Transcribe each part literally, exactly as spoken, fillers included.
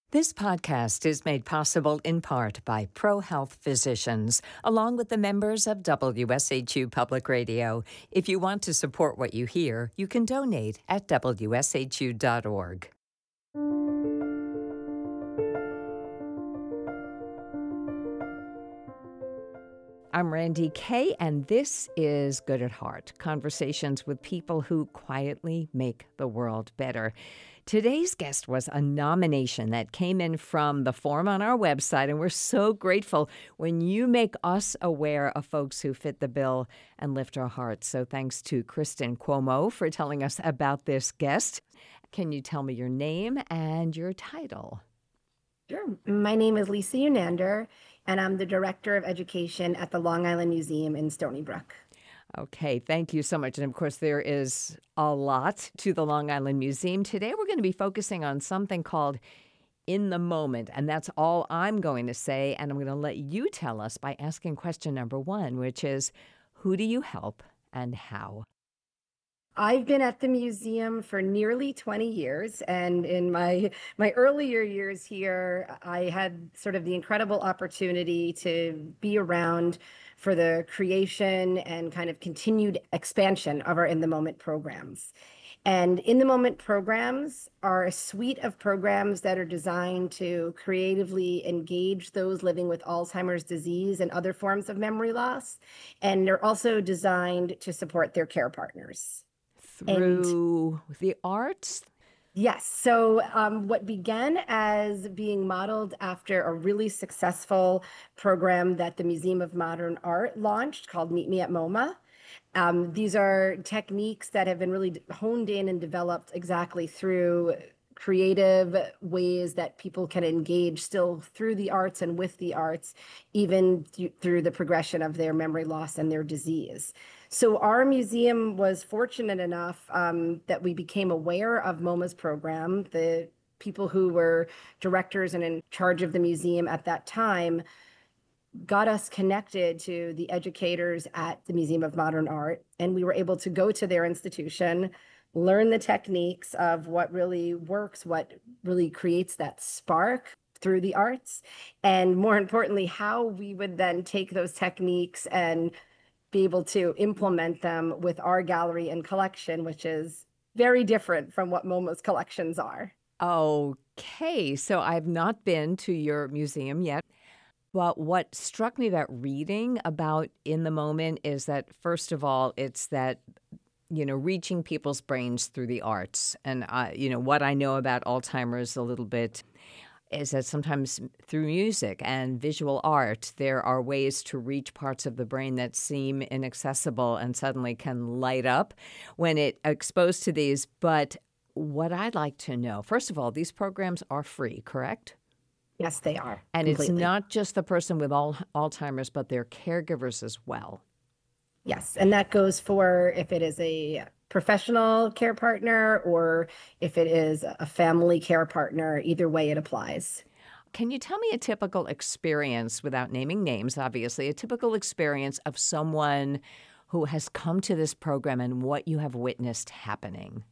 This podcast is made possible in part by ProHealth Physicians, along with the members of W S H U Public Radio. If you want to support what you hear, you can donate at W S H U dot org. I'm Randy Kay, and this is Good at Heart, conversations with people who quietly make the world better. Today's guest was a nomination that came in from the form on our website, and we're so grateful when you make us aware of folks who fit the bill and lift our hearts. So thanks to Kristen Cuomo for telling us about this guest. Can you tell me your name and your title? Sure. My name is Lisa Unander, and I'm the Director of Education at the Long Island Museum in Stony Brook. Okay, thank you so much. And of course, there is a lot to the Long Island Museum. Today, we're going to be focusing on something called In the Moment. And that's all I'm going to say. And I'm going to let you tell us by asking question number one, which is, who do you help and how? I've been at the museum for nearly twenty years, and in my my earlier years here, I had sort of the incredible opportunity to be around for the creation and kind of continued expansion of our In the Moment programs. And In the Moment programs are a suite of programs that are designed to creatively engage those living with Alzheimer's disease and other forms of memory loss. And they're also designed to support their care partners. Through and, the arts? Yes. So um, what began as being modeled after a really successful program that the Museum of Modern Art launched called Meet Me at MoMA. Um, these are techniques that have been really honed in and developed exactly through creative ways that people can engage still through the arts and with the arts, even th- through the progression of their memory loss and their disease. So our museum was fortunate enough um, that we became aware of MoMA's program. The people who were directors and in charge of the museum at that time got us connected to the educators at the Museum of Modern Art, and we were able to go to their institution, learn the techniques of what really works, what really creates that spark through the arts, and more importantly, how we would then take those techniques and be able to implement them with our gallery and collection, which is very different from what MoMA's collections are. Okay, so I've not been to your museum yet. But what struck me about reading about In the Moment is that, first of all, it's that, you know, reaching people's brains through the arts. And, uh, you know, what I know about Alzheimer's a little bit is that sometimes through music and visual art, there are ways to reach parts of the brain that seem inaccessible and suddenly can light up when it exposed to these. But what I'd like to know, first of all, these programs are free, correct? Yes, they are. And completely. It's not just the person with al- Alzheimer's, but their caregivers as well. Yes, and that goes for if it is a professional care partner or if it is a family care partner. Either way, it applies. Can you tell me a typical experience, without naming names, obviously, a typical experience of someone who has come to this program and what you have witnessed happening?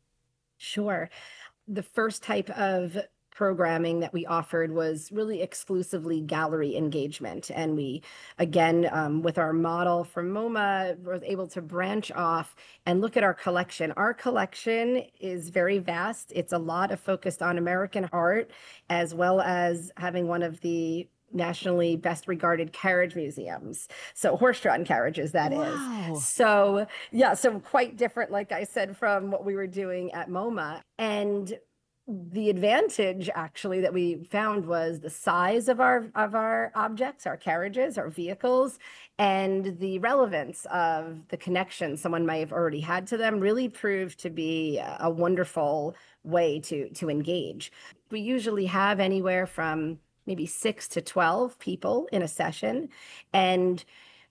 Sure. The first type of programming that we offered was really exclusively gallery engagement. And we, again, um, with our model from MoMA, was able to branch off and look at our collection. Our collection is very vast. It's a lot of focused on American art, as well as having one of the nationally best regarded carriage museums. So horse-drawn carriages, that Wow. is. So yeah, so quite different, like I said, from what we were doing at MoMA. And the advantage actually that we found was the size of our of our objects, our carriages, our vehicles, and the relevance of the connection someone might have already had to them really proved to be a wonderful way to to engage. We usually have anywhere from maybe six to twelve people in a session, and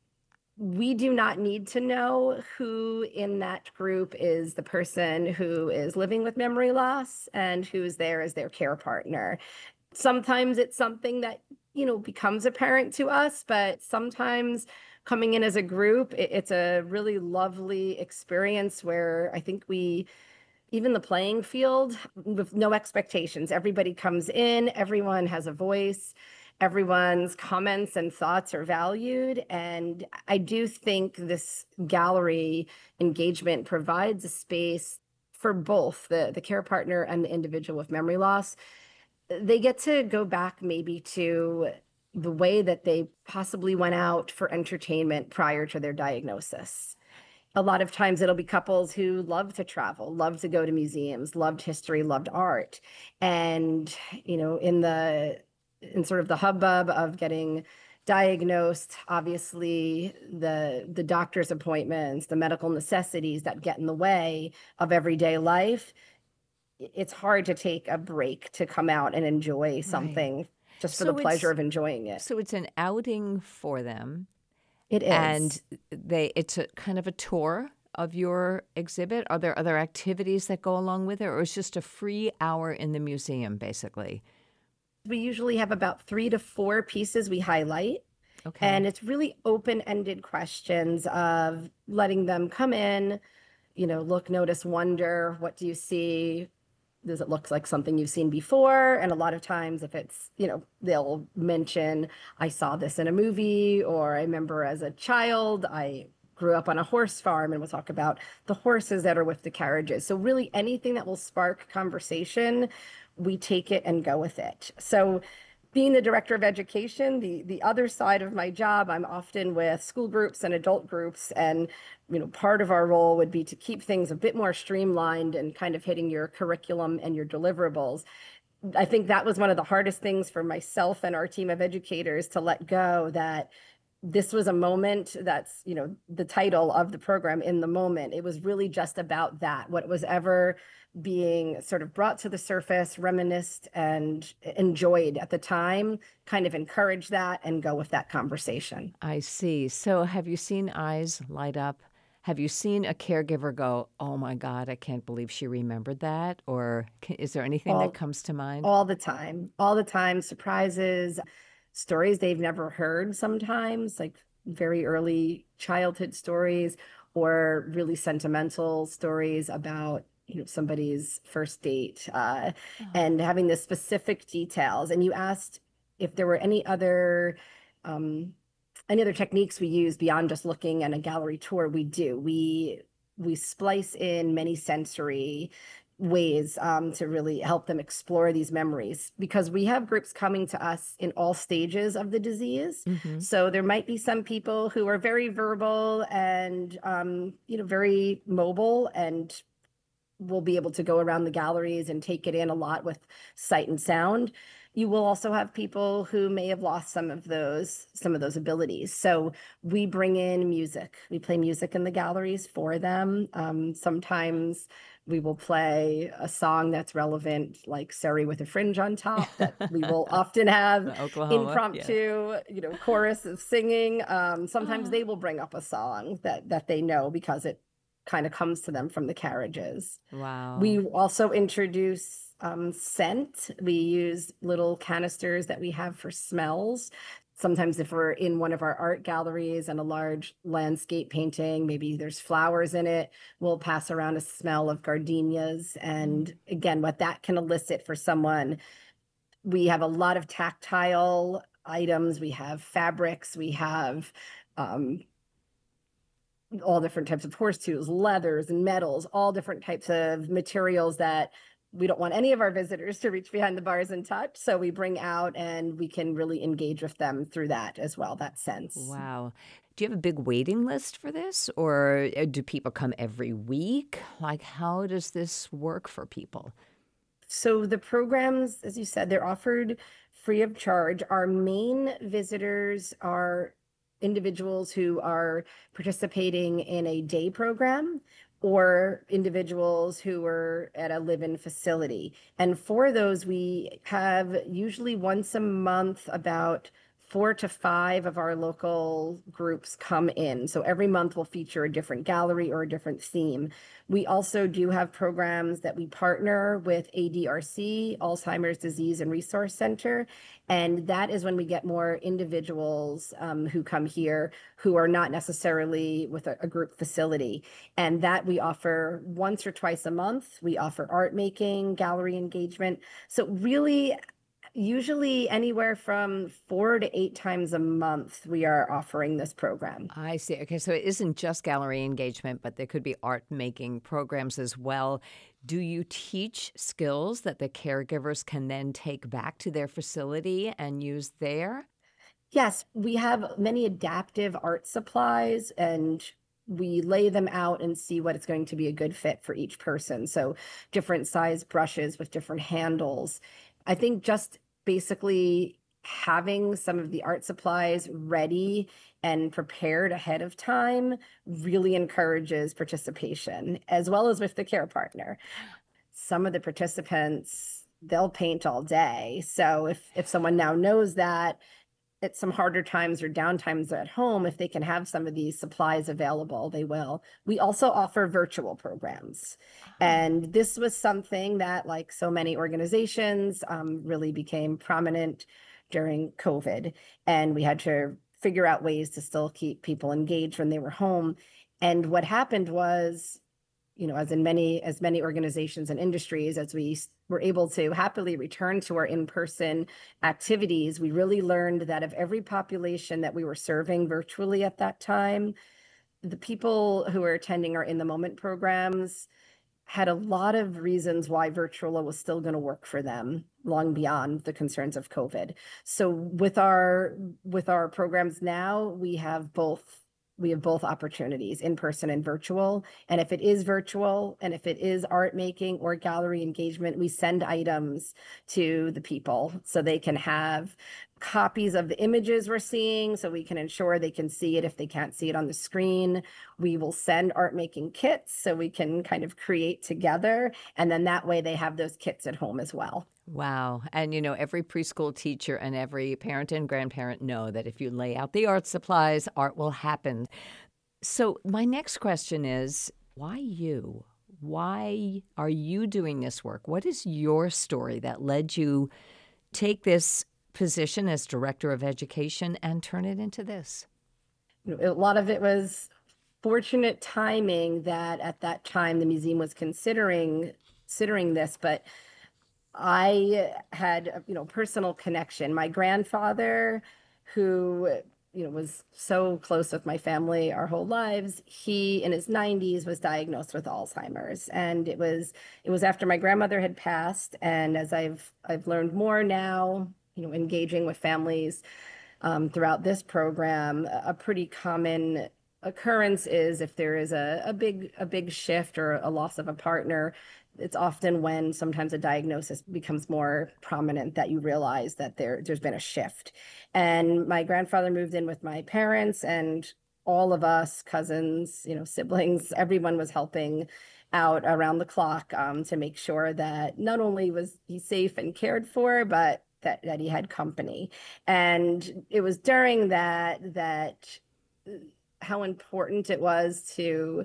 we do not need to know who in that group is the person who is living with memory loss and who's there as their care partner. Sometimes it's something that, you know, becomes apparent to us, but sometimes coming in as a group, it, it's a really lovely experience where I think we even the playing field with no expectations. Everybody comes in, everyone has a voice, everyone's comments and thoughts are valued. And I do think this gallery engagement provides a space for both the, the care partner and the individual with memory loss. They get to go back maybe to the way that they possibly went out for entertainment prior to their diagnosis. A lot of times it'll be couples who love to travel, love to go to museums, loved history, loved art. And, you know, in the in sort of the hubbub of getting diagnosed, obviously the the doctor's appointments, the medical necessities that get in the way of everyday life, it's hard to take a break to come out and enjoy Right. something just for the So pleasure it's of enjoying it. so it's an outing for them, It and is. they it's a kind of a tour of your exhibit. Are there other activities that go along with it, or it's just a free hour in the museum, basically? We usually have about three to four pieces we highlight. Okay. And it's really open-ended questions of letting them come in, you know, look, notice, wonder, what do you see? Does it look like something you've seen before? And a lot of times, if it's, you know, they'll mention, I saw this in a movie, or I remember as a child, I grew up on a horse farm, and we'll talk about the horses that are with the carriages. So, really, anything that will spark conversation, we take it and go with it. So, being the director of education, the the other side of my job, I'm often with school groups and adult groups, and you know, part of our role would be to keep things a bit more streamlined and kind of hitting your curriculum and your deliverables. I think that was one of the hardest things for myself and our team of educators to let go, that this was a moment that's, you know, the title of the program, In the Moment. It was really just about that, what was ever being sort of brought to the surface, reminisced and enjoyed at the time, kind of encourage that and go with that conversation. I see. So have you seen eyes light up? Have you seen a caregiver go, "Oh my god, I can't believe she remembered that?" Or ca is there anything that All comes to mind? all the time, all the time, surprises, stories they've never heard sometimes, like very early childhood stories, or really sentimental stories about, you know, somebody's first date, uh, Oh, and having the specific details. And you asked if there were any other um, any other techniques we use beyond just looking at a gallery tour. We do. We we splice in many sensory ways um, to really help them explore these memories, because we have groups coming to us in all stages of the disease. mhm. So there might be some people who are very verbal and um, you know, very mobile, and will be able to go around the galleries and take it in a lot with sight and sound. You will also have people who may have lost some of those some of those abilities. So we bring in music. We play music in the galleries for them. Um, sometimes we will play a song that's relevant, like Surrey with a Fringe on Top, that we will often have Oklahoma, yeah. impromptu, you know, chorus of singing. Um, sometimes Ah, they will bring up a song that that they know because it kind of comes to them from the carriages. wow. We also introduce um, scent. We use little canisters that we have for smells. Sometimes, if we're in one of our art galleries and a large landscape painting, maybe there's flowers in it, we'll pass around a smell of gardenias. Mm. And again, what that can elicit for someone, we have a lot of tactile items. We have fabrics, we have um, all different types of horse tools, leathers and metals, all different types of materials that we don't want any of our visitors to reach behind the bars and touch. So we bring out, and we can really engage with them through that as well, that sense. Wow. Do you have a big waiting list for this, or uh, do people come every week? Like, how does this work for people? So the programs, as you said, they're offered free of charge. Our main visitors are individuals who are participating in a day program, or individuals who are at a live-in facility. And for those, we have usually once a month about four to five of our local groups come in. So every month we'll feature a different gallery or a different theme. We also do have programs that we partner with A D R C, Alzheimer's Disease and Resource Center. And that is when we get more individuals um, who come here who are not necessarily with a, a group facility. And that we offer once or twice a month. We offer art making, gallery engagement. So really, usually anywhere from four to eight times a month, we are offering this program. I see. Okay, so it isn't just gallery engagement, but there could be art making programs as well. Do you teach skills that the caregivers can then take back to their facility and use there? Yes, we have many adaptive art supplies, and we lay them out and see what is going to be a good fit for each person. So different size brushes with different handles. I think just basically having some of the art supplies ready and prepared ahead of time really encourages participation, as well as with the care partner. Some of the participants, they'll paint all day. So if if someone now knows that at some harder times or down times at home, if they can have some of these supplies available, they will. We also offer virtual programs. Oh, And this was something that, like so many organizations, um, really became prominent during COVID. And we had to figure out ways to still keep people engaged when they were home. And what happened was, you know, as in many, as many organizations and industries, as we s- were able to happily return to our in-person activities, we really learned that of every population that we were serving virtually at that time, the people who were attending our In the Moment programs had a lot of reasons why virtual was still going to work for them long beyond the concerns of COVID. So with our with our programs now, we have both we have both opportunities, in person and virtual. And if it is virtual and if it is art making or gallery engagement, we send items to the people so they can have copies of the images we're seeing, so we can ensure they can see it if they can't see it on the screen. We will send art making kits so we can kind of create together. And then that way they have those kits at home as well. wow. And you know, every preschool teacher and every parent and grandparent know that if you lay out the art supplies, art will happen. So, my next question is why you? Why are you doing this work? What is your story that led you take this position as director of education and turn it into this? You know, a lot of it was fortunate timing that at that time the museum was considering considering this, but I had a, you know, personal connection. My grandfather, who, you know, was so close with my family our whole lives, he in his nineties was diagnosed with Alzheimer's. And it was it was after my grandmother had passed. And as I've I've learned more now, you know, engaging with families um, throughout this program, a a pretty common occurrence is if there is a, a big a big shift or a loss of a partner, it's often when sometimes a diagnosis becomes more prominent that you realize that there there's been a shift. And my grandfather moved in with my parents, and all of us cousins, you know, siblings, everyone was helping out around the clock um, to make sure that not only was he safe and cared for, but that that he had company. And it was during that that uh, how important it was to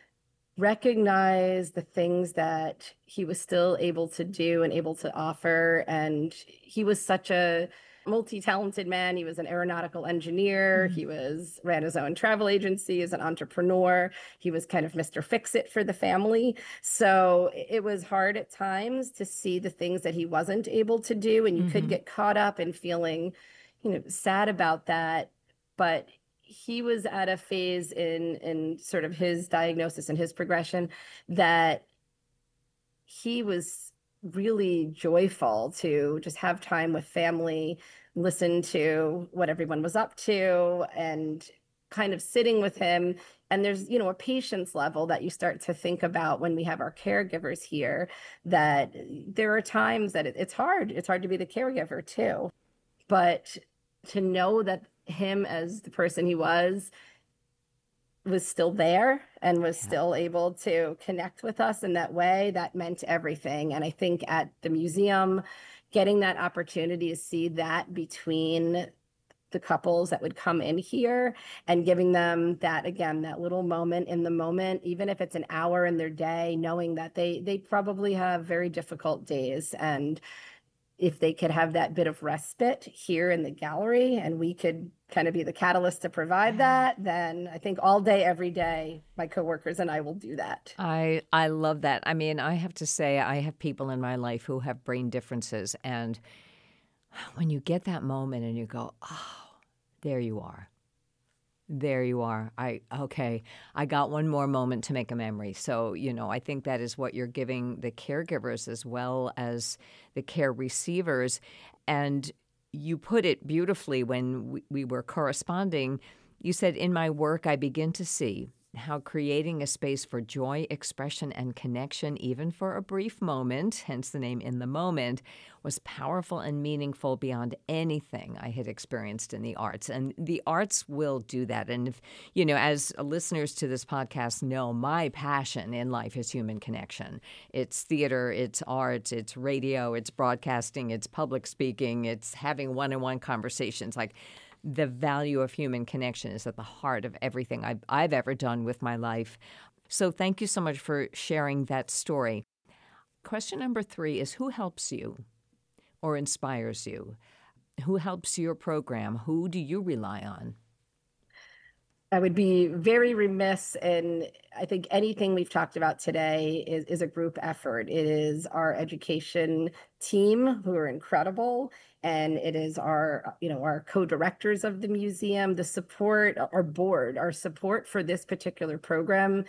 recognize the things that he was still able to do and able to offer. And he was such a multi-talented man. He was an aeronautical engineer. Mhm. He was ran his own travel agency as an entrepreneur. He was kind of Mister Fix-It for the family. So it was hard at times to see the things that he wasn't able to do. And you could Mhm. get caught up in feeling, you know, sad about that. But he was at a phase in in sort of his diagnosis and his progression that he was really joyful to just have time with family, listen to what everyone was up to, and kind of sitting with him. And there's, you know, a patience level that you start to think about when we have our caregivers here, that there are times that it, it's hard. It's hard to be the caregiver too. But to know that him as the person he was was still there and was Yeah. still able to connect with us in that way, that meant everything. And I think at the museum, getting that opportunity to see that between the couples that would come in here and giving them that, again, that little moment in the moment, even if it's an hour in their day, knowing that they they probably have very difficult days. And if they could have that bit of respite here in the gallery and we could kind of be the catalyst to provide that, then I think all day, every day, my coworkers and I will do that. I I love that. I mean, I have to say, I have people in my life who have brain differences, and when you get that moment and you go, oh, there you are. There you are. I okay. I got one more moment to make a memory. So, you know, I think that is what you're giving the caregivers as well as the care receivers. And you put it beautifully when we, we were corresponding. You said, in my work, I begin to see how creating a space for joy, expression, and connection, even for a brief moment, hence the name In the Moment, was powerful and meaningful beyond anything I had experienced in the arts. And the arts will do that. And if, you know, as listeners to this podcast know, my passion in life is human connection. It's theater, it's art, it's radio, it's broadcasting, it's public speaking, it's having one-on-one conversations. Like, the value of human connection is at the heart of everything I've, I've ever done with my life. So thank you so much for sharing that story. Question number three is, who helps you or inspires you? Who helps your program? Who do you rely on? I would be very remiss in, I think anything we've talked about today is, is a group effort. It is our education team who are incredible, and it is our, you know, our co-directors of the museum, the support, our board, our support for this particular program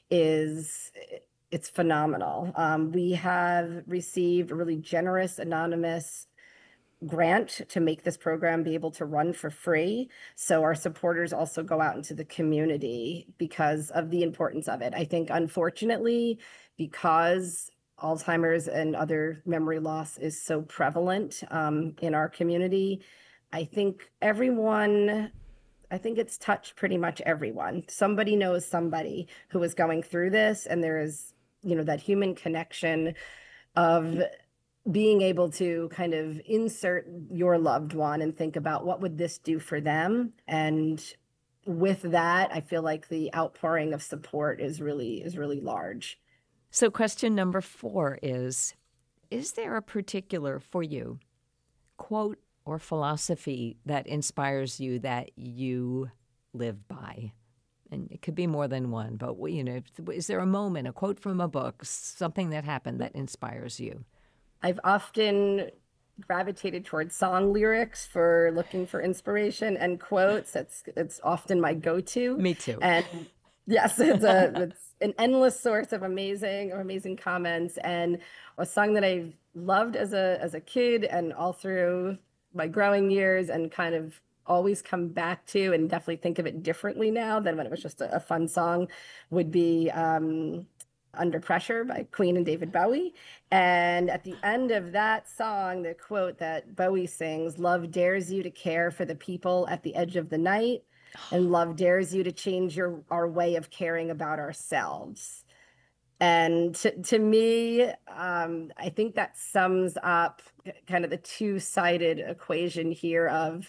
is, it's phenomenal. Um, we have received a really generous, anonymous grant to make this program be able to run for free. So our supporters also go out into the community because of the importance of it. I think, unfortunately, because Alzheimer's and other memory loss is so prevalent um, in our community, I think everyone, I think it's touched pretty much everyone. Somebody knows somebody who is going through this, and there is, you know, that human connection of being able to kind of insert your loved one and think about what would this do for them. And with that, I feel like the outpouring of support is really is really large. So question number four is, is there a particular, for you, quote or philosophy that inspires you that you live by? And it could be more than one, but, you know, is there a moment, a quote from a book, something that happened that inspires you? I've often gravitated towards song lyrics for looking for inspiration and quotes. It's it's often my go-to. Me too. And yes, it's a it's an endless source of amazing amazing comments. And a song that I've loved as a as a kid and all through my growing years, and kind of always come back to and definitely think of it differently now than when it was just a, a fun song, would be um Under Pressure by Queen and David Bowie. And at the end of that song, the quote that Bowie sings, "Love dares you to care for the people at the edge of the night, and love dares you to change your our way of caring about ourselves." And to, to me, um, I think that sums up kind of the two-sided equation here of,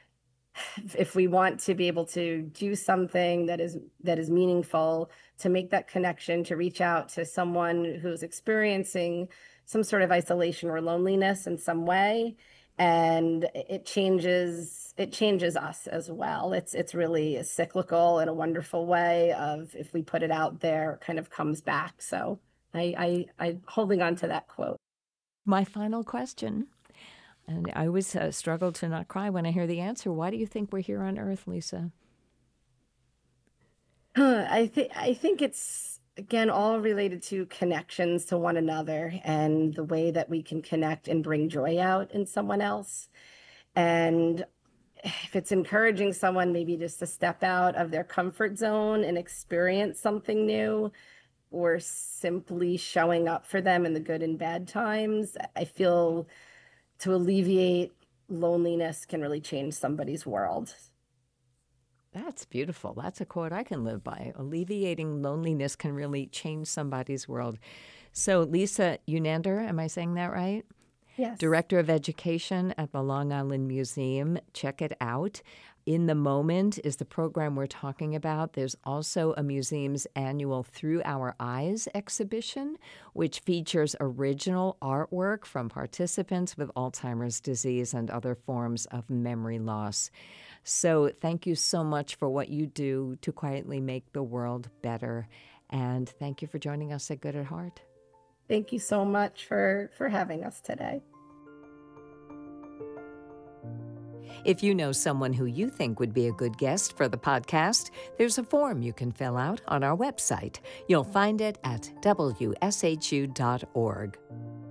if we want to be able to do something that is that is meaningful, to make that connection, to reach out to someone who's experiencing some sort of isolation or loneliness in some way, and it changes it changes us as well. It's it's really a cyclical in a wonderful way of, if we put it out there, it kind of comes back. So I I I'm holding on to that quote. My final question. And I always uh, struggle to not cry when I hear the answer. Why do you think we're here on Earth, Lisa? Huh, I think I think it's, again, all related to connections to one another and the way that we can connect and bring joy out in someone else. And if it's encouraging someone maybe just to step out of their comfort zone and experience something new, or simply showing up for them in the good and bad times, I feel to alleviate loneliness can really change somebody's world. That's beautiful. That's a quote I can live by. Alleviating loneliness can really change somebody's world. So, Lisa Unander, am I saying that right? Yes. Director of Education at the Long Island Museum. Check it out. In the Moment is the program we're talking about. There's also a museum's annual Through Our Eyes exhibition, which features original artwork from participants with Alzheimer's disease and other forms of memory loss. So thank you so much for what you do to quietly make the world better. And thank you for joining us at Good at Heart. Thank you so much for, for having us today. If you know someone who you think would be a good guest for the podcast, there's a form you can fill out on our website. You'll find it at W S H U dot org.